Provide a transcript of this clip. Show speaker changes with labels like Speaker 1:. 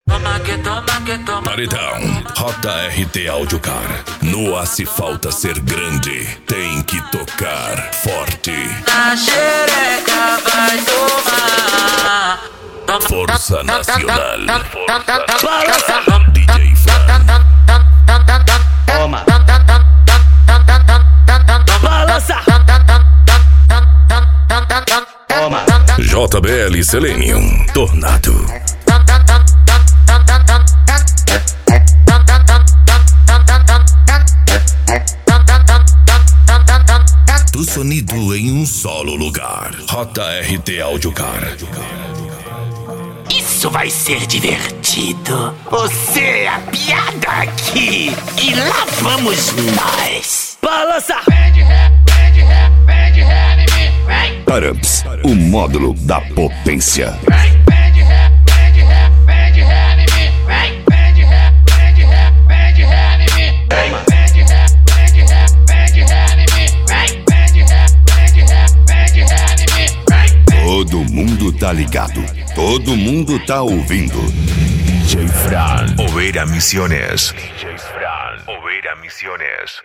Speaker 1: Paredão, Rota RT Audiocar. No A Se Falta Ser Grande, tem que tocar forte.
Speaker 2: A xereca vai tomar.
Speaker 1: Força Nacional.
Speaker 2: Balança.
Speaker 1: DJ Fran.
Speaker 2: Toma. Balança. Toma.
Speaker 1: JBL Selenium, Tornado. Do sonido em um solo lugar. Rota RT Audiocar.
Speaker 3: Isso vai ser divertido. Você é a piada aqui. E lá vamos nós.
Speaker 2: Balança.
Speaker 1: Paramps, o módulo da potência. Todo mundo tá ligado, todo mundo tá ouvindo. DJ Fran, Oveira Misiones. DJ Fran, Oveira Misiones.